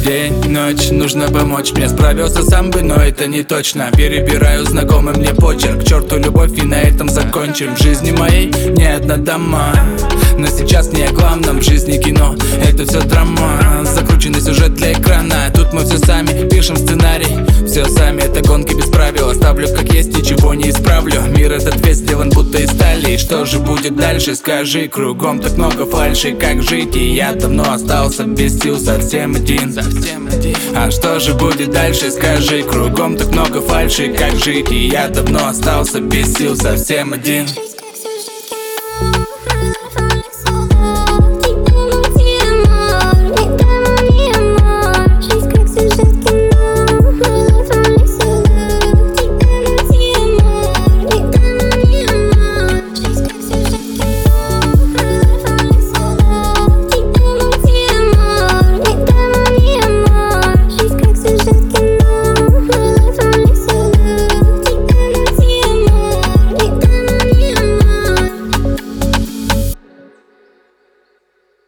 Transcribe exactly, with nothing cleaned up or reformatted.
День, ночь, нужно помочь мне. Справился сам бы, но это не точно. Перебираю знакомый мне почерк. К черту любовь, и на этом закончим. В жизни моей не одна дама, но сейчас не о главном. В жизни кино, это все драма. Закрученный сюжет для экрана. Тут мы все сами пишем сценарий. Все сами, это гонки без правил. Оставлю как есть, ничего не исправлю. Мир этот весь сделан будто из стали. И что же будет дальше, скажи. Кругом так много фальши, как жить. И я давно остался без сил, совсем один. А что же будет дальше, скажи. Кругом так много фальши, как жить. И я давно остался без сил, совсем один.